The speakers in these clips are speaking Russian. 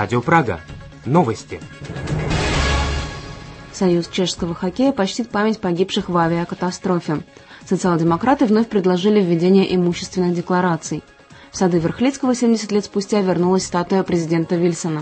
Радио Прага. Новости. Союз чешского хоккея почтит память погибших в авиакатастрофе. Социал-демократы вновь предложили введение имущественных деклараций. В сады Верхлицкого 70 лет спустя вернулась статуя президента Вильсона.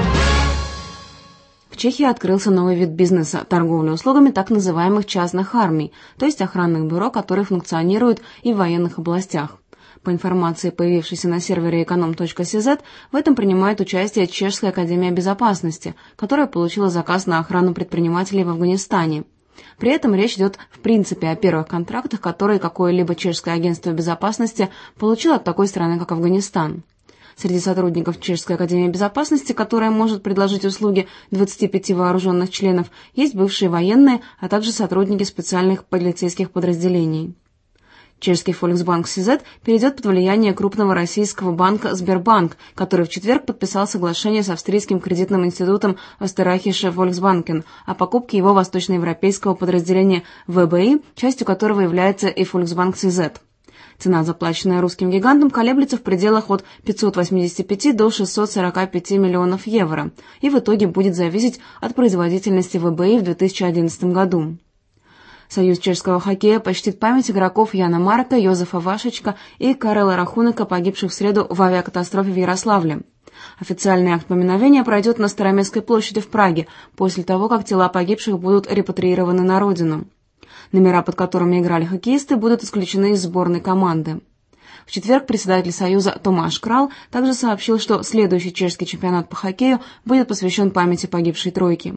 В Чехии открылся новый вид бизнеса – торговля услугами так называемых частных армий, то есть охранных бюро, которые функционируют и в военных областях. По информации, появившейся на сервере econom.cz, в этом принимает участие Чешская академия безопасности, которая получила заказ на охрану предпринимателей в Афганистане. При этом речь идет в принципе о первых контрактах, которые какое-либо чешское агентство безопасности получило от такой страны, как Афганистан. Среди сотрудников Чешской академии безопасности, которая может предложить услуги 25 вооруженных членов, есть бывшие военные, а также сотрудники специальных полицейских подразделений. Чешский Volksbank CZ перейдет под влияние крупного российского банка Сбербанк, который в четверг подписал соглашение с австрийским кредитным институтом Österreichische Volksbanken о покупке его восточноевропейского подразделения ВБИ, частью которого является и Volksbank CZ. Цена, заплаченная русским гигантом, колеблется в пределах от 585 до 645 миллионов евро и в итоге будет зависеть от производительности ВБИ в 2011 году. Союз чешского хоккея почтит память игроков Яна Марка, Йозефа Вашечка и Карела Рахунека, погибших в среду в авиакатастрофе в Ярославле. Официальный акт поминовения пройдет на Староместской площади в Праге, после того, как тела погибших будут репатриированы на родину. Номера, под которыми играли хоккеисты, будут исключены из сборной команды. В четверг председатель Союза Томаш Крал также сообщил, что следующий чешский чемпионат по хоккею будет посвящен памяти погибшей тройки.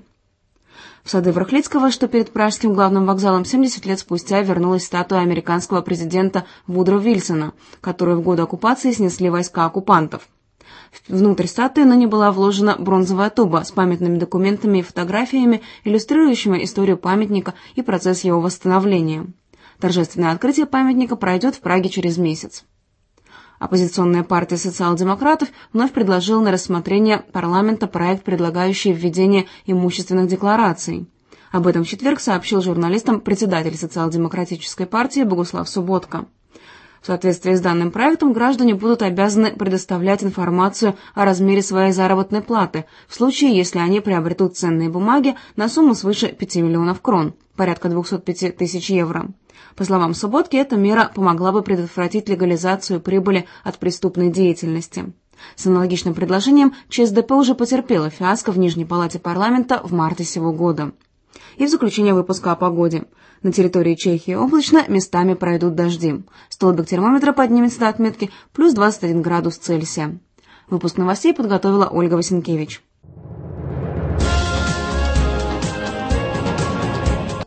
В сады Верхлицкого, что перед пражским главным вокзалом, 70 лет спустя вернулась статуя американского президента Вудро Вильсона, которую в годы оккупации снесли войска оккупантов. Внутрь статуи ныне была вложена бронзовая туба с памятными документами и фотографиями, иллюстрирующими историю памятника и процесс его восстановления. Торжественное открытие памятника пройдет в Праге через месяц. Оппозиционная партия социал-демократов вновь предложила на рассмотрение парламента проект, предлагающий введение имущественных деклараций. Об этом в четверг сообщил журналистам председатель социал-демократической партии Богуслав Субботка. В соответствии с данным проектом граждане будут обязаны предоставлять информацию о размере своей заработной платы в случае, если они приобретут ценные бумаги на сумму свыше 5 миллионов крон, порядка 205 тысяч евро. По словам Субботки, эта мера помогла бы предотвратить легализацию прибыли от преступной деятельности. С аналогичным предложением ЧСДП уже потерпела фиаско в Нижней палате парламента в марте сего года. И в заключение выпуска о погоде. На территории Чехии облачно, местами пройдут дожди. Столбик термометра поднимется до отметки плюс 21 градус Цельсия. Выпуск новостей подготовила Ольга Васенкевич.